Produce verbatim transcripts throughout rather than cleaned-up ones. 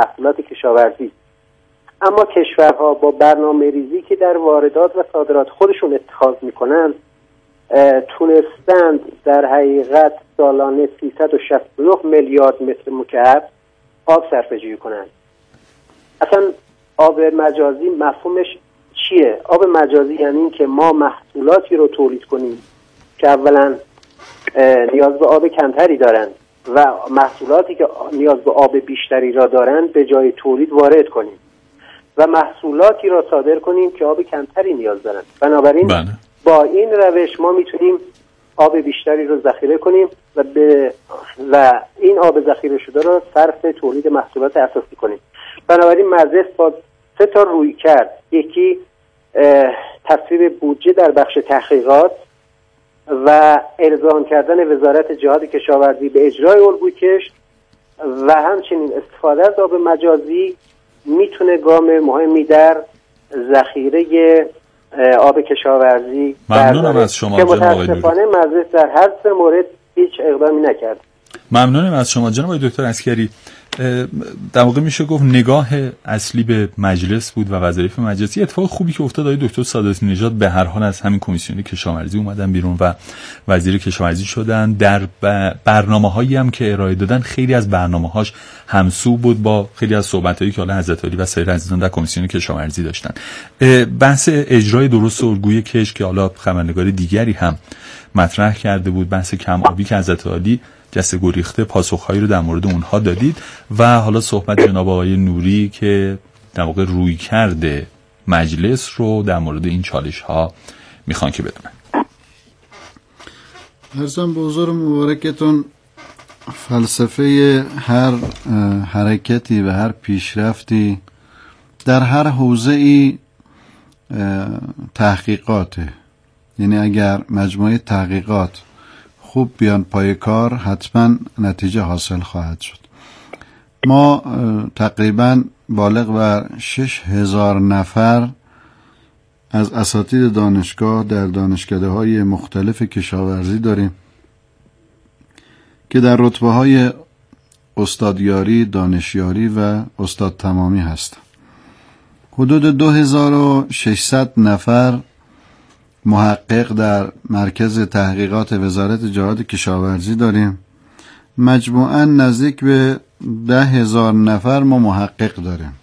محصولات کشاورزی. اما کشورها با برنامه ریزی که در واردات و صادرات خودشون اتخاذ میکنن تونستند در حقیقت سالانه سیصد و شصت و نه میلیارد متر مکعب آب صرفه جویی کنند. اصلا آب مجازی مفهومش چیه؟ آب مجازی یعنی این که ما محصولاتی رو تولید کنیم که اولا نیاز به آب کمتری دارند و محصولاتی که نیاز به آب بیشتری را دارند به جای تولید وارد کنیم و محصولاتی را صادر کنیم که آب کمتری نیاز دارند. بنابراین بله. با این روش ما میتونیم آب بیشتری رو ذخیره کنیم و به و این آب ذخیره شده را صرف تولید محصولات اساسی کنیم. بنابراین مجلس با سه تا روی کرد، یکی تصویب بودجه در بخش تحقیقات و الزام کردن وزارت جهاد کشاورزی به اجرای الگوی کشت و همچنین استفاده از آب مجازی میتونه گام مهمی در ذخیره آب کشاورزی ممنونم از شما که متاسفانه مجلس در هر سه مورد هیچ اقدامی نکرد. ممنونم از شما جناب دکتر عسکری. در واقع میشه گفت نگاه اصلی به مجلس بود و وظایف مجلسی. اتفاق خوبی که افتاد، آقای دکتر سعادتی نژاد به هر حال از همین کمیسیون کشاورزی اومدن بیرون و وزیر کشاورزی شدن. در برنامه‌هایی هم که ارائه دادن خیلی از برنامه‌هاش همسو بود با خیلی از صحبت‌هایی که حالا حضرت عالی و سایر عزیزان در کمیسیون کشاورزی داشتن. بحث اجرای درست الگوی کشت که حالا خبرنگار دیگری هم مطرح کرده بود، بحث کم آبی که حضرت عالی جسته گریخته پاسخهایی رو در مورد اونها دادید و حالا صحبت جناب آقای نوری که در واقع روی کرده مجلس رو در مورد این چالش ها میخوان که بدونن. ارزم به حضور مبارکتون، فلسفه هر حرکتی و هر پیشرفتی در هر حوزه‌ای تحقیقاته. یعنی اگر مجموعه تحقیقات خوب بیان پای کار حتما نتیجه حاصل خواهد شد. ما تقریبا بالغ بر شش هزار نفر از اساتید دانشگاه در دانشکده‌های مختلف کشاورزی داریم که در رتبه‌های استادیاری، دانشیاری و استاد تمامی هستند. حدود دو هزار و ششصد نفر محقق در مرکز تحقیقات وزارت جهاد کشاورزی داریم. مجموعاً نزدیک به ده هزار نفر ما محقق داریم.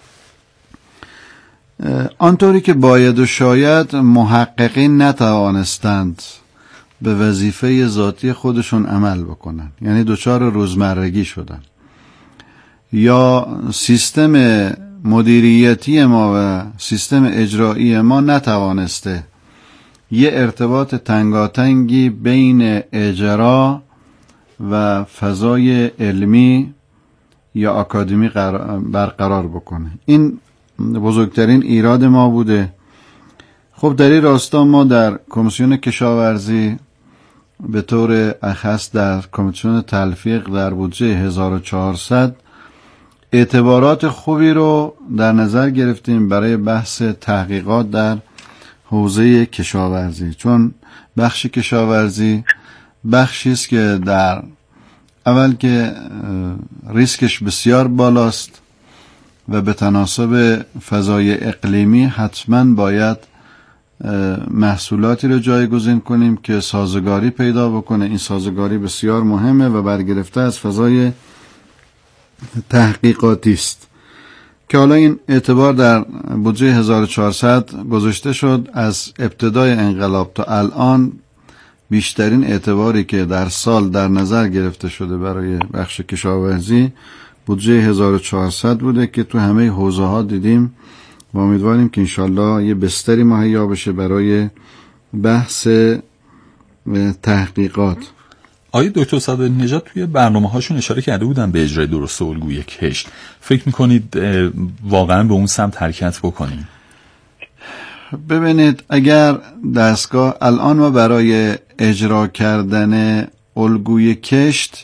آنطوری که باید و شاید محققین نتوانستند به وظیفه ذاتی خودشون عمل بکنن، یعنی دچار روزمرگی شدن، یا سیستم مدیریتی ما و سیستم اجرایی ما نتوانسته یه ارتباط تنگاتنگی بین اجرا و فضای علمی یا اکادمی برقرار بکنه. این بزرگترین ایراد ما بوده. خب در این راستا ما در کمیسیون کشاورزی به طور اخص در کمیسیون تلفیق در بودجه هزار و چهارصد اعتبارات خوبی رو در نظر گرفتیم برای بحث تحقیقات در حوزه کشاورزی، چون بخش کشاورزی بخشی است که در اول که ریسکش بسیار بالاست و به تناسب فضای اقلیمی حتما باید محصولاتی رو جایگزین کنیم که سازگاری پیدا بکنه. این سازگاری بسیار مهمه و برگرفته از فضای تحقیقاتی است که حالا این اعتبار در بودجه هزار و چهارصد گذاشته شد. از ابتدای انقلاب تا الان بیشترین اعتباری که در سال در نظر گرفته شده برای بخش کشاورزی بودجه هزار و چهارصد بوده که تو همه حوزه ها دیدیم و امیدواریم که انشالله یه بستری مهیا بشه برای بحث تحقیقات. آقای دکتر سعادتی نژاد توی برنامه هاشون اشاره کرده بودن به اجرای درست الگوی کشت. فکر میکنید واقعا به اون سمت حرکت بکنیم؟ ببینید، اگر دستگاه الان ما برای اجرا کردن الگوی کشت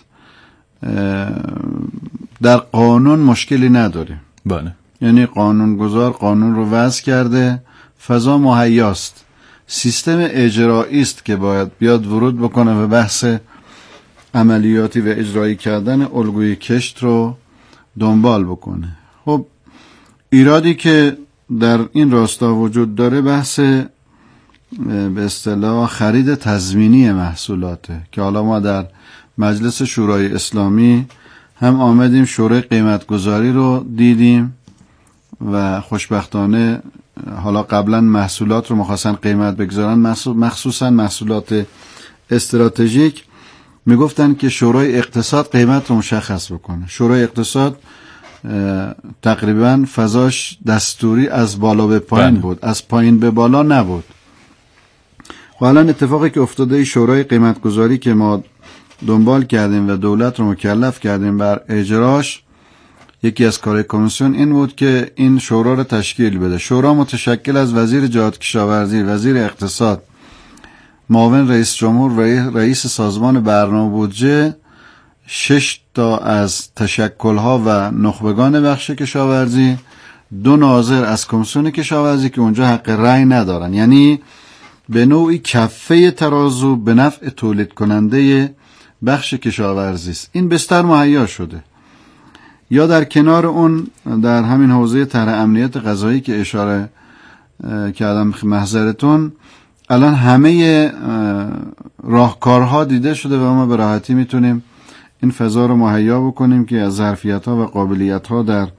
در قانون مشکلی نداریم. بله. یعنی قانونگذار قانون رو وضع کرده، فضا مهیاست. سیستم اجرایی است که باید بیاد ورود بکنه و بحث عملیاتی و اجرایی کردن الگوی کشت رو دنبال بکنه. خب ایرادی که در این راستا وجود داره بحث به اصطلاح خرید تضمینی محصولاته که حالا ما در مجلس شورای اسلامی هم آمدیم شورای قیمتگذاری رو دیدیم و خوشبختانه حالا قبلا محصولات رو مخواستن قیمت بگذارن، مخصوصا محصولات استراتژیک، میگفتن که شورای اقتصاد قیمت رو مشخص بکنه. شورای اقتصاد تقریبا فضاش دستوری از بالا به پایین بله. بود، از پایین به بالا نبود. و الان اتفاقی که افتاده شورای قیمتگذاری که ما دنبال کردیم و دولت رو مکلف کردیم بر اجراش، یکی از کارهای کمیسیون این بود که این شورا رو تشکیل بده. شورا متشکل از وزیر جهاد کشاورزی، وزیر اقتصاد، معاون رئیس جمهور و رئیس سازمان برنامه بودجه، شش تا از تشکل‌ها و نخبگان بخش کشاورزی، دو ناظر از کمیسیون کشاورزی که اونجا حق رأی ندارن. یعنی به نوعی کفه ترازو به نفع تولید کننده بخش کشاورزی است. این بستر مهیا شده. یا در کنار اون در همین حوزه طرح امنیت غذایی که اشاره کردم محضرتون، الان همه راهکارها دیده شده و ما به راحتی میتونیم این فضا رو مهیا بکنیم که از ظرفیت‌ها و قابلیت‌ها در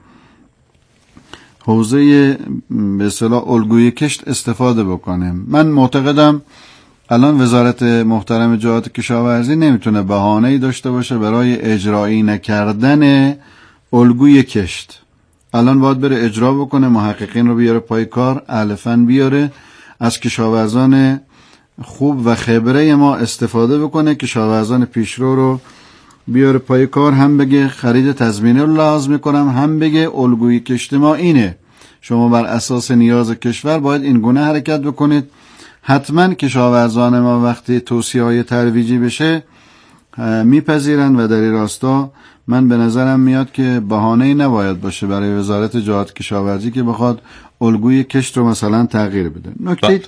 حوزه به اصطلاح الگوی کشت استفاده بکنیم. من معتقدم الان وزارت محترم جهاد کشاورزی نمیتونه بهانه‌ای داشته باشه برای اجرایی نکردن الگوی کشت. الان باید بره اجرا بکنه، محققین رو بیاره پای کار، اهل فن بیاره، از کشاورزان خوب و خبره ما استفاده بکنه، کشاورزان پیشرو رو بیاره پای کار، هم بگه خرید تضمینی رو لازم میکنم، هم بگه الگوی کشت ما اینه، شما بر اساس نیاز کشور باید این گونه حرکت بکنید. حتما کشاورزان ما وقتی توصیه‌های ترویجی بشه میپذیرن و در این راستا من به نظرم میاد که بهانه‌ای نباید باشه برای وزارت جهاد کشاورزی که بخواد الگوی کشت رو مثلا تغییر بده. نکته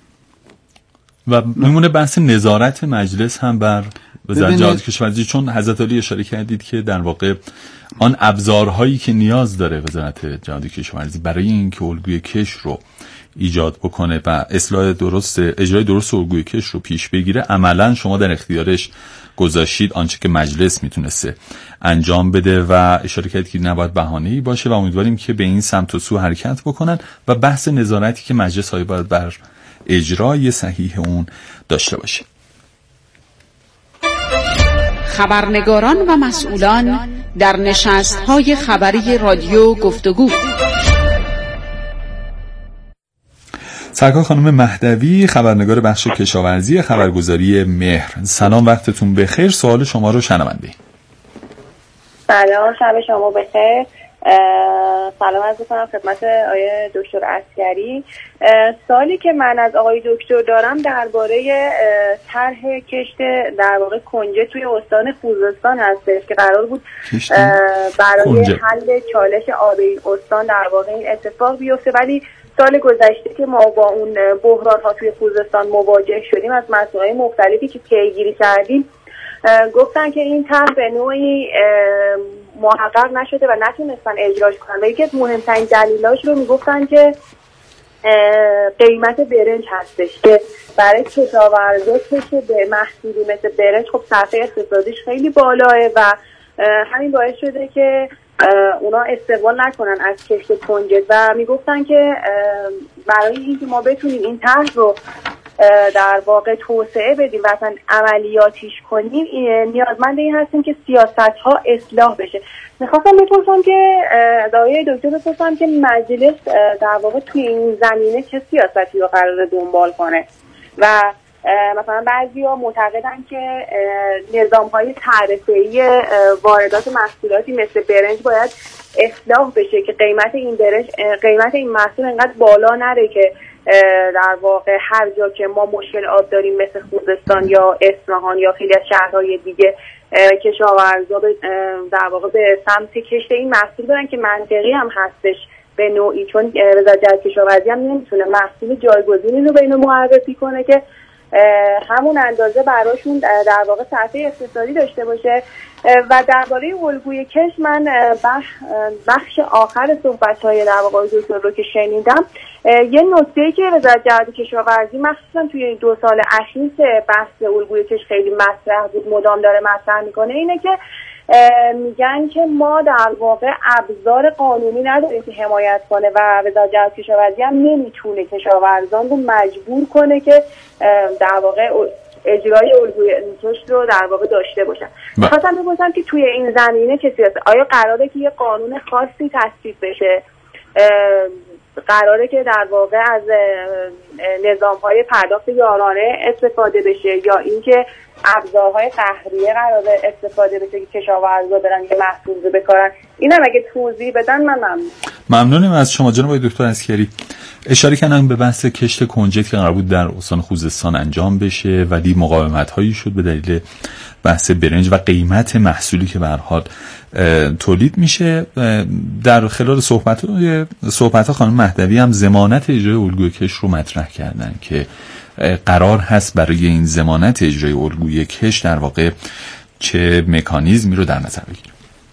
و میمونه بحث نظارت مجلس هم بر وزارت جهاد کشاورزی، چون حضرت علی اشاره کردید که در واقع آن ابزارهایی که نیاز داره وزارت جهاد کشاورزی برای اینکه الگوی کشت رو ایجاد بکنه و اصلاح درست اجرای درست الگوی کشت رو پیش بگیره، عملا شما در اختیارش گذاشتید آنچه که مجلس میتونسته انجام بده و اشاره کردید که نباید بهانه‌ای باشه و امیدواریم که به این سمت و سو حرکت بکنن و بحث نظارتی که مجلس های باید بر اجرای صحیح اون داشته باشه. خبرنگاران و مسئولان در نشست‌های خبری رادیو گفتگو. سرکار خانم مهدوی، خبرنگار بخش کشاورزی خبرگزاری مهر، سلام، وقتتون بخیر. سوال شما رو شنونده. سلام، شب شما بخیر. سلام عرض می‌کنم خدمت آقای دکتر عسکری. سوالی که من از آقای دکتر دارم درباره طرح کشت در واقع کنجه توی استان خوزستان هستش که قرار بود برای کنجه. حل چالش آب این استان در واقع این اتفاق بیفته، ولی سال گذشته که ما با اون بحران ها توی خوزستان مواجه شدیم از مسائل مختلفی که پیگیری کردیم گفتن که این طرح به نوعی محقق نشده و نتونستن اجراش کنن و یکی از مهمترین دلیلاش رو میگفتن که قیمت برنج هستش که برای کشاورزا که به محصولی مثل برنج خب صرفه اقتصادیش خیلی بالاه و همین باعث شده که اونا استقبال نکنن از کشت کنجد و میگفتن که برای اینکه ما بتونیم این طرح رو در واقع توسعه بدیم و اصلا عملیاتیش کنیم نیازمند این هستیم که سیاست ها اصلاح بشه. میخواستم بپرسم که آقای دکتر بپرسم که مجلس در واقع توی این زمینه چه سیاستی رو قرار دنبال کنه و مثلا بعضیا معتقدن که نظام‌های تعرفه‌ای واردات محصولاتی مثل برنج باید اصلاح بشه که قیمت این برنج قیمت این محصول انقدر بالا نره که در واقع هر جا که ما مشکل آب داریم مثل خوزستان یا اصفهان یا خیلی از شهرهای دیگه کشاورزا در واقع به سمت کشت این محصول برن که منطقی هم هستش به نوعی، چون وزارت کشاورزی هم نمیتونه محصول جایگزینی رو به اینو معرفی کنه که همون اندازه براشون در واقع صرفه اقتصادی داشته باشه. و درباره الگوی کش من بخش آخر صحبت‌های در واقع دکتر رو که شنیدم، یه نکته‌ای که وزارت جهاد کشاورزی مخصوصا توی این دو سال اخیر که بحث الگوی کش خیلی مطرح بود مدام داره مطرح میکنه اینه که میگن که ما در واقع ابزار قانونی نداریم که حمایت کنه و وزارت جهاد کشاورزی هم نمیتونه کشاورزان رو مجبور کنه که در واقع اجرای الگوی کش رو در واقع داشته باشن. می‌خواستم بپرسم که توی این زمینه چه سیاست، آیا قراره که یه قانون خاصی تصویب بشه، قراره که در واقع از نظام‌های پرداخت یارانه استفاده بشه، یا اینکه ابزارهای قهریه قراره استفاده بشه که کشاورزا برن یه محصول رو بکارن؟ اینم اگه توضیح بدن من ممنون. ممنونیم از شما جناب دکتر عسکری. اشاره کردن به بحث کشت کنجد که قرار بود در استان خوزستان انجام بشه ولی مقاومت‌هایی شد به دلیل بحث برنج و قیمت محصولی که به هر حال تولید میشه. در خلال صحبت‌های صحبت‌ها خانم مهدوی هم ضمانت اجرای الگوی کش رو مطرح کردن که قرار هست برای این ضمانت اجرای الگوی کش در واقع چه مکانیزمی رو در نظر بگیریم.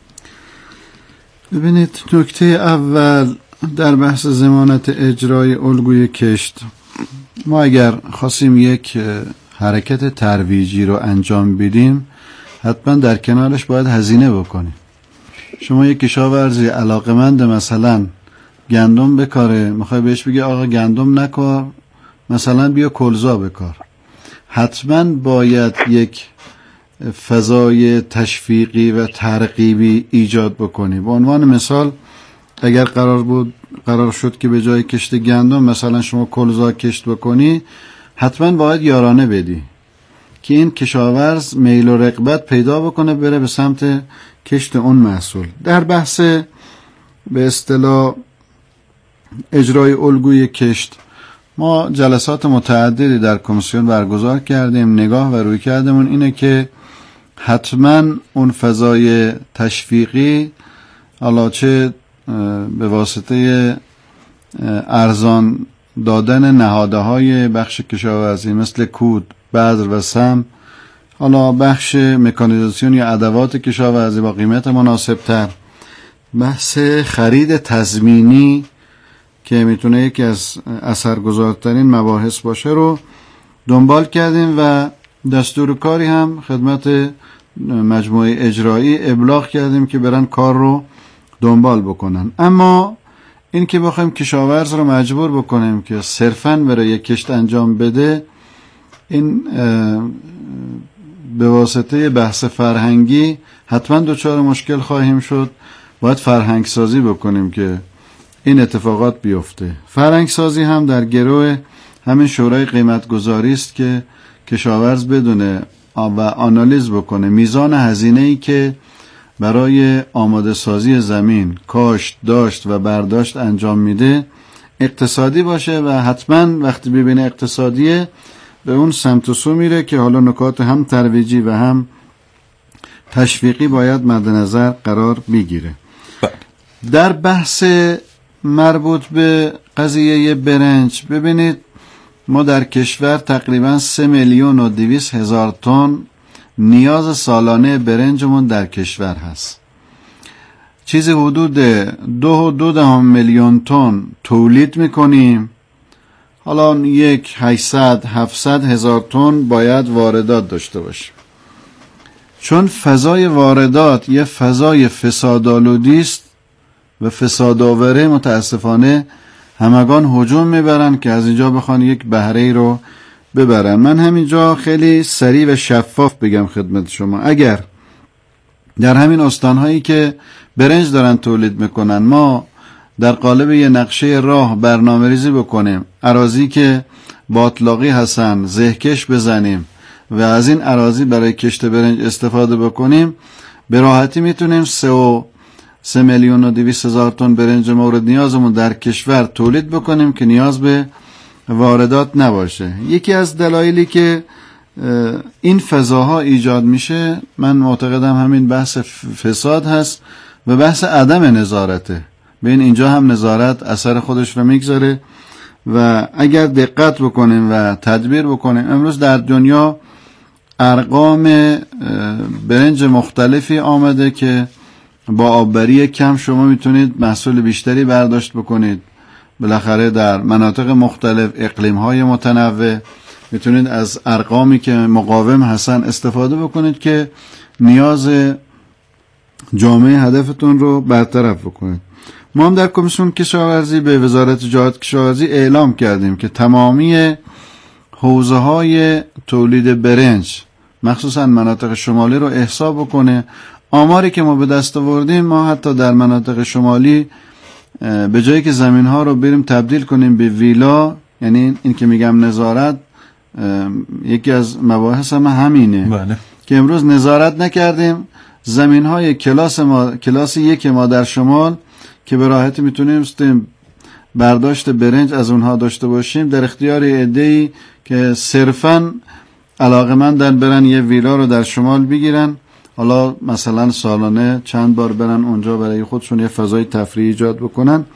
ببینید، نکته اول در بحث ضمانت اجرای الگوی کشت، ما اگر خواستیم یک حرکت ترویجی رو انجام بدیم حتما در کنارش باید هزینه بکنیم. شما یک کشاورزی علاقمند مثلا گندم بکاره، میخوای بهش بگی آقا گندم نکار، مثلا بیا کلزا بکار، حتما باید یک فضای تشویقی و ترغیبی ایجاد بکنی. به عنوان مثال اگر قرار بود قرار شد که به جای کشت گندم مثلا شما کلزا کشت بکنی، حتما باید یارانه بدی که این کشاورز میل و رغبت پیدا بکنه بره به سمت کشت اون محصول. در بحث به اصطلاح اجرای الگوی کشت ما جلسات متعددی در کمیسیون برگزار کردیم. نگاه و روی کردمون اینه که حتما اون فضای تشویقی، حالا چه به واسطه ارزان دادن نهاده های بخش کشاورزی مثل کود، بذر و سم، حالا بخش مکانیزاسیون یا ادوات کشاورزی با قیمت مناسب تر، بحث خرید تضمینی که میتونه یکی از اثرگذارترین مباحث باشه رو دنبال کردیم و دستور کاری هم خدمت مجموعه اجرایی ابلاغ کردیم که برن کار رو دنبال بکنن. اما این که بخوایم کشاورز رو مجبور بکنیم که صرفاً برای یک کشت انجام بده، این به واسطه بحث فرهنگی حتما دچار مشکل خواهیم شد. باید فرهنگ سازی بکنیم که این اتفاقات بیفته. فرهنگ سازی هم در گروه همین شورای قیمت گذاری است که کشاورز بدونه و آنالیز بکنه میزان هزینه‌ای که برای آماده سازی زمین، کاشت، داشت و برداشت انجام میده اقتصادی باشه و حتما وقتی ببینه اقتصادیه به اون سمت و سو میره که حالا نکات هم ترویجی و هم تشویقی باید مد نظر قرار بگیره. در بحث مربوط به قضیه برنج، ببینید ما در کشور تقریبا سه میلیون و دویست هزار تن نیاز سالانه برنجمون در کشور هست. چیزی حدود دو و دو دهم میلیون تن تولید میکنیم. حالا یک هشتصد هفتصد هزار تن باید واردات داشته باشیم. چون فضای واردات یه فضای فسادآلودی است و فسادآوره، متاسفانه همگان هجوم میبرن که از اینجا بخوان یک بهره رو ببرن. من همینجا خیلی سریع و شفاف بگم خدمت شما، اگر در همین استانهایی که برنج دارن تولید میکنن ما در قالب یه نقشه راه برنامه ریزی بکنیم، اراضی که باطلاقی هستن زهکش بزنیم و از این اراضی برای کشت برنج استفاده بکنیم، به راحتی میتونیم سه و سه میلیون و دویست هزار تن برنج مورد نیازمون در کشور تولید بکنیم که نیاز به واردات نباشه. یکی از دلایلی که این فضاها ایجاد میشه من معتقدم همین بحث فساد هست و بحث عدم نظارته. ببین اینجا هم نظارت اثر خودش رو میگذاره و اگر دقت بکنیم و تدبیر بکنیم، امروز در دنیا ارقام برنج مختلفی آمده که با آببری کم شما میتونید محصول بیشتری برداشت بکنید. بالاخره در مناطق مختلف، اقلیم‌های متنوع، میتونید از ارقامی که مقاوم هستن استفاده بکنید که نیاز جامعه هدفتون رو برطرف بکنید. ما هم در کمیسیون کشاورزی به وزارت جهاد کشاورزی اعلام کردیم که تمامی حوزه‌های تولید برنج مخصوصا مناطق شمالی رو احصا بکنه. آماری که ما به دست آوردیم، ما حتی در مناطق شمالی به جایی که زمین‌ها رو بریم تبدیل کنیم به ویلا، یعنی این که میگم نظارت، یکی از مباحث هم همینه. بله. که امروز نظارت نکردیم زمین‌های کلاس ما کلاس یک ما در شمال که به راحتی میتونیم برداشت برنج از اونها داشته باشیم، در اختیار عده‌ای که صرفاً علاقه‌مندن برن یه ویلا رو در شمال بگیرن، حالا مثلا سالانه چند بار برن اونجا برای خودشون یه فضای تفریحی ایجاد بکنن.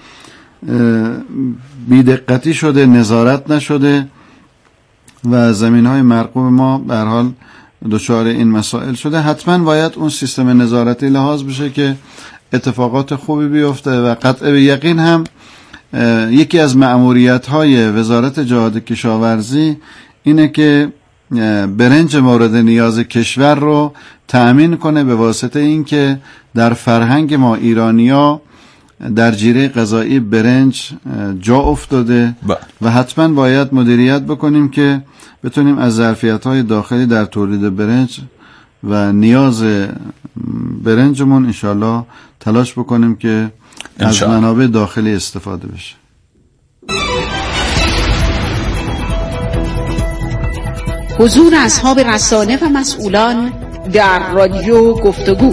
بی‌دقتی شده، نظارت نشده و زمین‌های مرغوب ما به هر حال دچار این مسائل شده. حتما باید اون سیستم نظارتی لحاظ بشه که اتفاقات خوبی بیفته و قطع به یقین هم یکی از مأموریت‌های وزارت جهاد کشاورزی اینه که برنج مورد نیاز کشور رو تأمین کنه به واسطه این که در فرهنگ ما ایرانیا در جیره غذایی برنج جا افتاده با. و حتما باید مدیریت بکنیم که بتونیم از ظرفیت‌های داخلی در تولید برنج و نیاز برنجمون انشالله تلاش بکنیم که از منابع داخلی استفاده بشه. حضور اصحاب رسانه و مسئولان در رادیو گفتگو.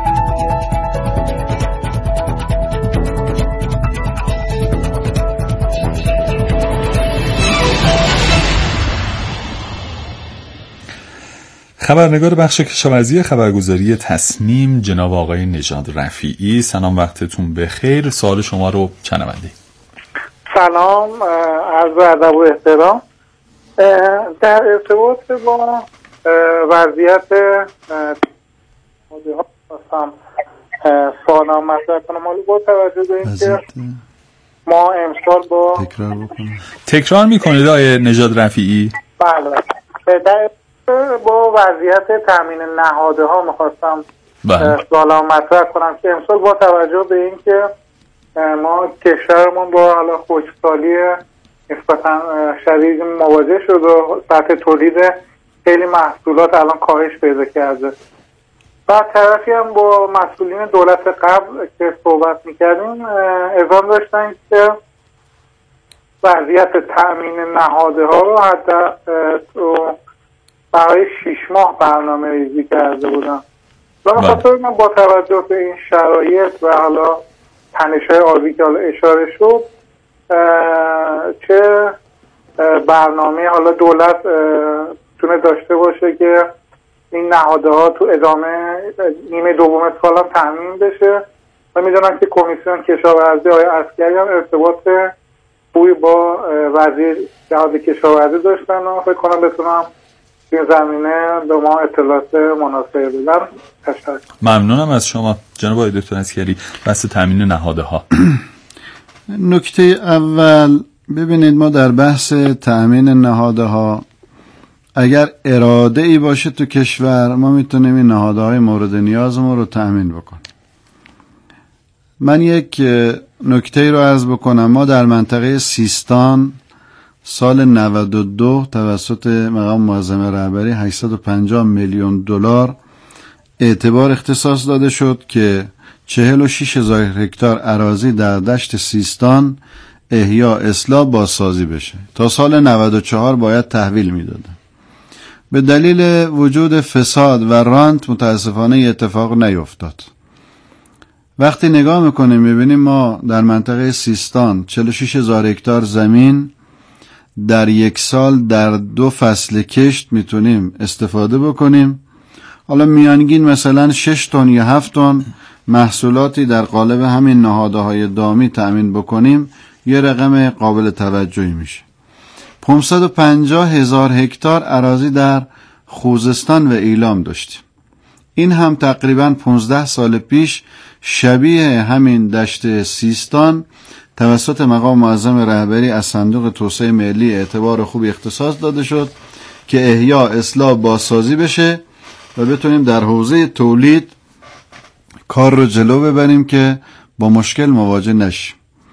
خبرنگار بخش کشاورزی خبرگزاری تصنیم جناب آقای نژاد رفیعی، سلام، وقتتون بخیر. سوال شما رو شنوندیم. سلام، عرض ادب و احترام. در ارتباط با وضعیت مدیرها خواستم سوالم مطرح کنم. حالا با توجه به این که ما امسال با تکرار بکنیم تکرار میکنید آقای نژاد رفیعی؟ بله. در با وضعیت تامین نهاده ها میخواستم سوالم مطرح کنم که امسال با توجه به این که ما کشورمون با حالا خشکسالی نسبتا شدید مواجه شد و سطح تولید خیلی محصولات الان کاهش پیدا کرده. بعد طرفی هم با مسئولین دولت قبل که صحبت میکردیم اعلام داشتن که وضعیت تأمین نهاده ها رو حتی برای شیش ماه برنامه ریزی کرده بودن. و بخاطر من با توجه به این شرایط و حالا تنش‌های آبی که حالا اشاره شد، چه برنامه حالا دولت تونه داشته باشه که این نهاده ها تو ادامه نیمه دوم سال هم تامین بشه. و میدونم که کمیسیون کشاورزی آقای عسکری هم ارتباط خوبی با وزیر جهاد کشاورزی داشتن و فکر کنم بتونم این زمینه به ما اطلاعات مناسب بدن. تشکر. ممنونم از شما جناب آقای دکتر عسکری. بحث تامین نهاده ها، نکته اول ببینید، ما در بحث تأمین نهاده ها اگر اراده ای باشه تو کشور، ما میتونیم این نهاده های مورد نیازمون رو تأمین بکنیم. من یک نکته رو عرض بکنم. ما در منطقه سیستان سال نود و دو توسط مقام معظم رهبری هشتصد و پنجاه میلیون دلار اعتبار اختصاص داده شد که چهل و شش هزار هکتار اراضی در دشت سیستان احیا، اصلاح، بازسازی بشه. تا سال نود و چهار باید تحویل میدادن. به دلیل وجود فساد و رانت متاسفانه اتفاق نیفتاد. وقتی نگاه میکنیم میبینیم ما در منطقه سیستان چهل و شش هزار هکتار زمین در یک سال در دو فصل کشت میتونیم استفاده بکنیم. حالا میانگین مثلا شش تن یا هفت تن محصولاتی در قالب همین نهادهای دامی تأمین بکنیم، یه رقم قابل توجهی میشه. پانصد و پنجاه هزار هکتار اراضی در خوزستان و ایلام داشتیم. این هم تقریباً پانزده سال پیش شبیه همین دشت سیستان توسط مقام معظم رهبری از صندوق توسعه ملی اعتبار خوب اختصاص داده شد که احیا، اصلاح، بازسازی بشه و بتونیم در حوزه تولید کار رو جلو ببریم که با مشکل مواجه نشیم.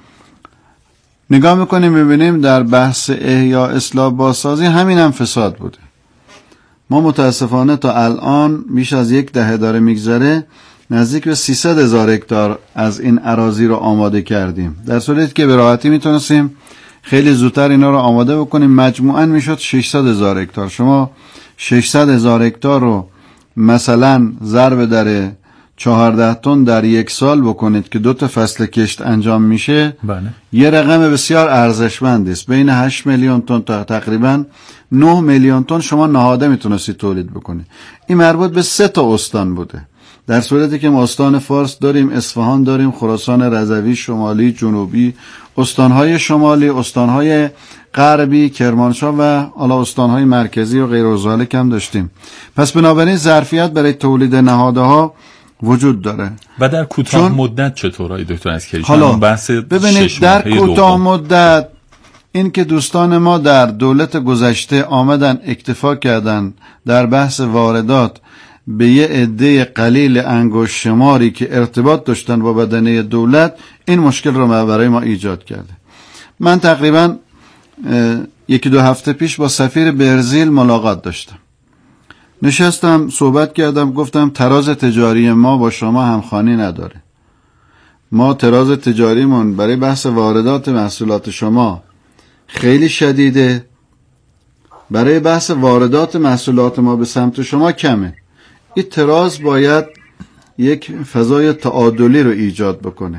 نگاه میکنیم میبینیم در بحث احیا، اصلاح، بازسازی همین هم فساد بوده. ما متاسفانه تا الان بیش از یک دهه داره میگذره نزدیک به سیصد هزار هکتار از این اراضی رو آماده کردیم، در صورتی که به راحتی میتونستیم خیلی زودتر اینا رو آماده بکنیم. مجموعاً میشد ششصد هزار هکتار. شما ششصد هزار هکتار رو مثلا ضرب در چهارده تن در یک سال بکنید که دو تا فصل کشت انجام میشه، بله. یه رقم بسیار ارزشمند است. بین هشت میلیون تن تا تقریبا نه میلیون تن شما نهاده میتونستید تولید بکنید. این مربوط به سه تا استان بوده، در صورتی که ما استان فارس داریم، اصفهان داریم، خراسان رضوی، شمالی، جنوبی، استانهای شمالی، استانهای غربی، کرمانشاه و حالا استانهای مرکزی و غیر از ذالک هم داشتیم. پس بنابراین ظرفیت برای تولید نهادها وجود داره. و در کوتاه مدت چطورای دکتر عسکری؟ حالا بحث ببینید در کوتاه مدت این که دوستان ما در دولت گذشته آمدن اکتفا کردن در بحث واردات به یه عده قلیل انگشت شماری که ارتباط داشتن با بدنه دولت، این مشکل رو برای ما ایجاد کرده. من تقریبا یکی دو هفته پیش با سفیر برزیل ملاقات داشتم. نشستم صحبت کردم، گفتم تراز تجاری ما با شما همخوانی نداره. ما تراز تجاریمون برای بحث واردات محصولات شما خیلی شدیده، برای بحث واردات محصولات ما به سمت شما کمه. این تراز باید یک فضای تعادلی رو ایجاد بکنه.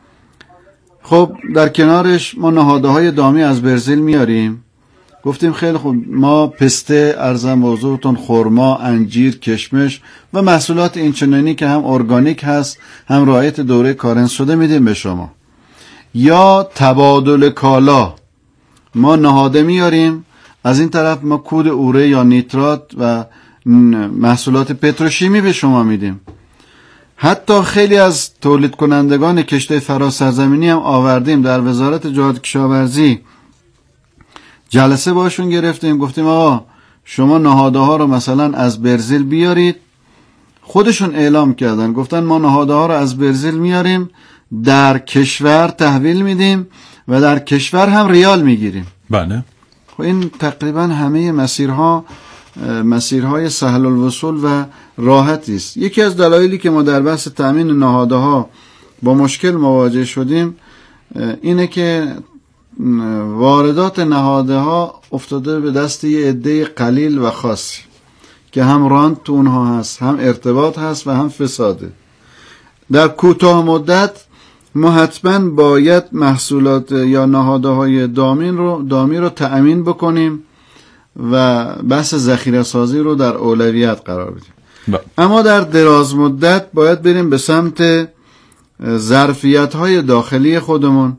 خب در کنارش ما نهاده های دامی از برزیل میاریم. گفتیم خیلی خوب، ما پسته، ارزم موضوعتون، خرما، انجیر، کشمش و محصولات اینچنینی که هم ارگانیک هست هم رعایت دوره کارنس شده میدیم به شما. یا تبادل کالا، ما نهاده میاریم، از این طرف ما کود اوره یا نیترات و محصولات پتروشیمی به شما میدیم. حتی خیلی از تولید کنندگان کشت فراسرزمینی هم آوردیم در وزارت جهاد کشاورزی، جلسه باشون گرفتیم، گفتیم آقا شما نهاده ها رو مثلا از برزیل بیارید. خودشون اعلام کردن، گفتن ما نهاده ها رو از برزیل میاریم، در کشور تحویل میدیم و در کشور هم ریال میگیریم. بله. خب این تقریبا همه مسیرها مسیرهای سهل الوصول و راحتی است. یکی از دلایلی که ما در بحث تامین نهاده ها با مشکل مواجه شدیم اینه که واردات نهاده ها افتاده به دست یه عده قلیل و خاصی که هم راند تو اونها هست، هم ارتباط هست و هم فساده. در کوتاه مدت ما حتما باید محصولات یا نهاده های دامین رو دامی رو تأمین بکنیم و بحث ذخیره سازی رو در اولویت قرار بدیم. با. اما در دراز مدت باید بریم به سمت ظرفیت های داخلی خودمون.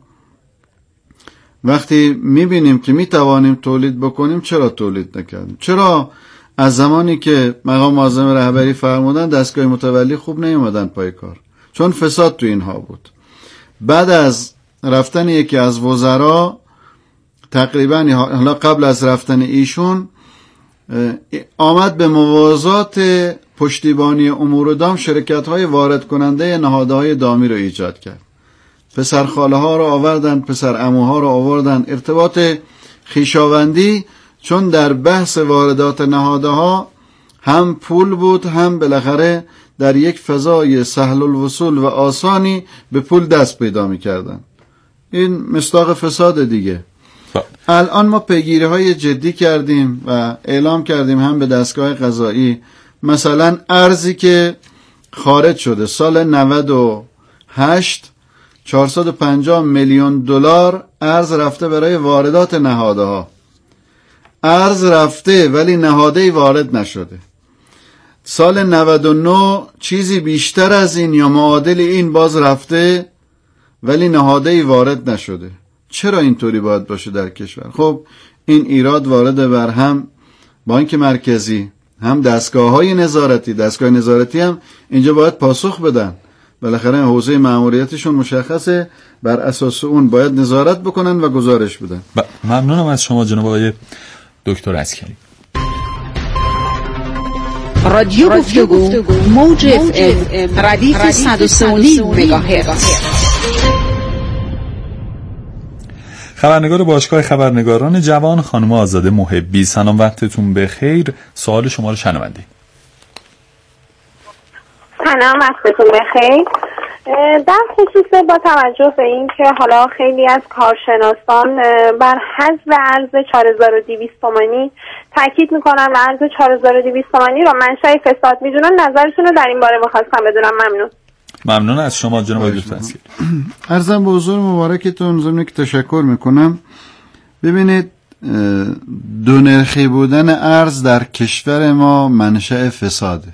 وقتی میبینیم که میتوانیم تولید بکنیم، چرا تولید نکردیم؟ چرا از زمانی که مقام معظم رهبری فرمودن دستگاه متولی خوب نیومدن پای کار؟ چون فساد تو اینها بود. بعد از رفتن یکی از وزرا، تقریبا حالا قبل از رفتن ایشون، آمد به موازات پشتیبانی امور دام شرکت های وارد کننده نهاده های دامی رو ایجاد کرد. پسر خاله ها رو آوردن، پسر عموها رو آوردن، ارتباط خویشاوندی، چون در بحث واردات نهاده ها هم پول بود، هم بالاخره در یک فضای سهل الوصول و آسانی به پول دست پیدا می کردن. این مصداق فساد دیگه. الان ما پیگیری های جدی کردیم و اعلام کردیم هم به دستگاه قضایی، مثلا ارزی که خارج شده سال نود و هشت چهارصد و پنجاه میلیون دلار ارز رفته برای واردات نهاده ها. ارز رفته ولی نهاده وارد نشده. سال نود و نه چیزی بیشتر از این یا معادل این باز رفته ولی نهاده وارد نشده. چرا اینطوری باید باشه در کشور؟ خب این ایراد وارد بر هم بانک مرکزی، هم دستگاه های نظارتی دستگاه نظارتی هم اینجا باید پاسخ بدن. بالاخره حوزه مأموریتشون مشخصه، بر اساس اون باید نظارت بکنن و گزارش بدن. ممنونم از شما جناب آقای دکتر عسکری. رادیو گفتگو موج اف ام ردیف صد و سه و نیم مگاهرتز. خبرنگار باشگاه خبرنگاران جوان خانم آزاده محبی، سلام، وقتتون بخیر. سوال شما رو شنوندیم. سلام، وقتتون بخیر. در خصوص با توجه به این که حالا خیلی از کارشناسان بر حذف ارز چهار هزار و دویست تومانی تاکید میکنن و ارز چهار هزار و دویست تومانی رو منشأ فساد میدونن، نظرتون رو در این باره میخواستم بدونم. ممنون. ممنون از شما جناب دکتر عسکری. عرضم به حضور مبارکتون، ضمن که تشکر میکنم. ببینید، دو نرخی بودن ارز در کشور ما منشأ فساده.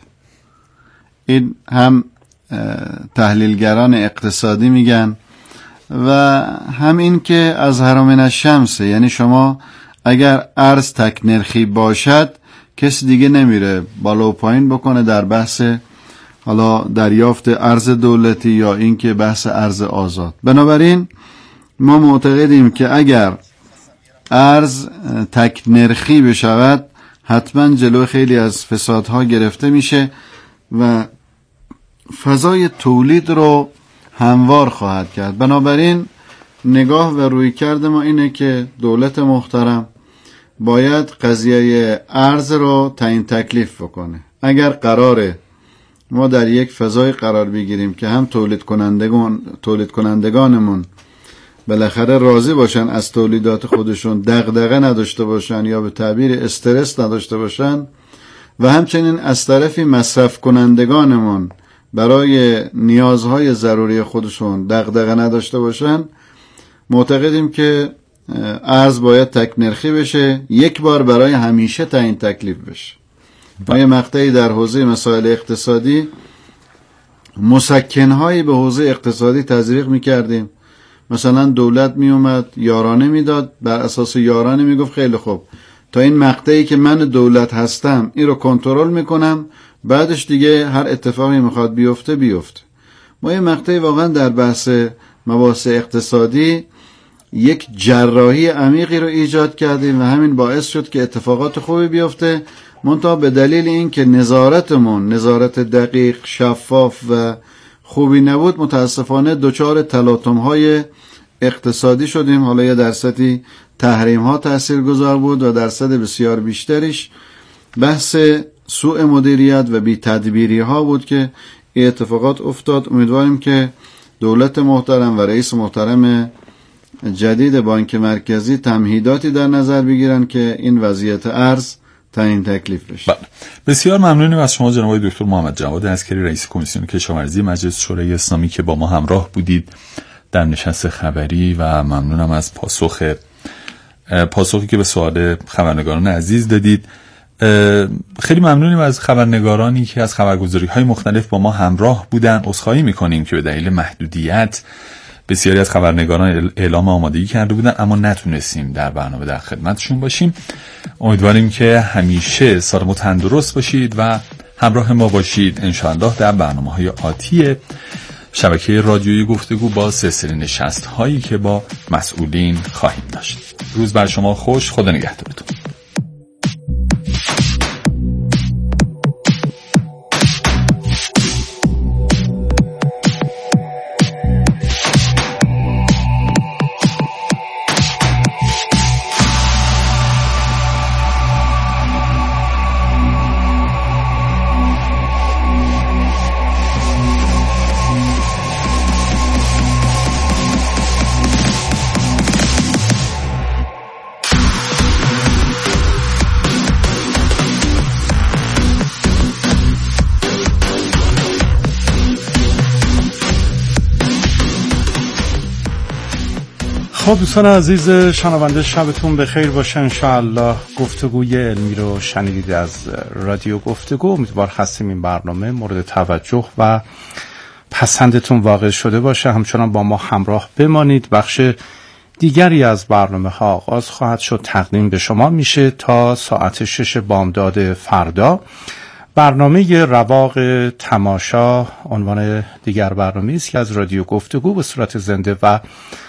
این هم تحلیلگران اقتصادی میگن و هم این که از حرام الشمس، یعنی شما اگر ارز تک نرخی باشد کسی دیگه نمیره بالا و پایین بکنه در بحث حالا دریافت ارز دولتی یا این که بحث ارز آزاد. بنابراین ما معتقدیم که اگر ارز تک نرخی بشود حتما جلو خیلی از فسادها گرفته میشه و فضای تولید رو هموار خواهد کرد. بنابراین نگاه و رویکرد ما اینه که دولت محترم باید قضیه ارز رو تعیین تکلیف بکنه. اگر قراره ما در یک فضای قرار بگیریم که هم تولید کنندگان تولید کنندگانمون بالاخره راضی باشن از تولیدات خودشون، دغدغه نداشته باشن یا به تعبیر استرس نداشته باشن، و همچنین از طرفی مصرف کنندگانمون برای نیازهای ضروری خودشون دغدغه نداشته باشن، معتقدیم که ارز باید تک نرخی بشه، یک بار برای همیشه تعیین تکلیف بشه. ما یه مقطعی در حوزه مسائل اقتصادی مسکن‌هایی به حوزه اقتصادی تزریق می‌کردیم. مثلا دولت میومد یارانه میداد، بر اساس یارانه میگفت خیلی خوب تا این مقطعی که من دولت هستم این رو کنترل میکنم، بعدش دیگه هر اتفاقی میخواد بیفته بیفته. ما یه مقطعی واقعا در بحث مباحث اقتصادی یک جراحی عمیقی رو ایجاد کردیم و همین باعث شد که اتفاقات خوبی بیفته، منتها به دلیل این که نظارتمون نظارت دقیق، شفاف و خوبی نبود، متاسفانه دچار تلاطم‌های اقتصادی شدیم. حالا یه درصدی تحریم‌ها تاثیرگذار بود و درصد بسیار بیشترش بحث سوء مدیریت و بی تدبیری ها بود که این اتفاقات افتاد. امیدواریم که دولت محترم و رئیس محترم جدید بانک مرکزی تمهیداتی در نظر بگیرن که این وضعیت ارز تعیین تکلیف بشه. بسیار ممنونیم از شما جناب آقای دکتر محمد جواد عسکری، رئیس کمیسیون کشاورزی مجلس شورای اسلامی که با ما همراه بودید در نشست خبری، و ممنونم از پاسخ پاسخی که به سوال خبرنگاران عزیز دادید. خیلی ممنونیم از خبرنگارانی که از خبرگزاری‌های مختلف با ما همراه بودن. عذرخواهی می‌کنیم که به دلیل محدودیت بسیاری از خبرنگاران اعلام آمادگی کرده بودن اما نتونستیم در برنامه در خدمتشون باشیم. امیدواریم که همیشه سالم و تندرست باشید و همراه ما باشید انشاءالله در برنامه‌های آتی شبکه رادیویی گفتگو با سلسله نشست‌هایی که با مسئولین خواهیم داشت. روز بر شما خوش، خدا نگهدارتون. خب دوستان عزیز شنونده، شبتون بخیر باشه. انشاءالله گفتگوی علمی رو شنیدید از رادیو گفتگو. امیدوار هستیم این برنامه مورد توجه و پسندتون واقع شده باشه. همچنان با ما همراه بمانید. بخش دیگری از برنامه ها آغاز خواهد شد، تقدیم به شما میشه تا ساعت شش بامداد فردا. برنامه رواق تماشا عنوان دیگر برنامه است که از رادیو گفتگو به صورت زنده و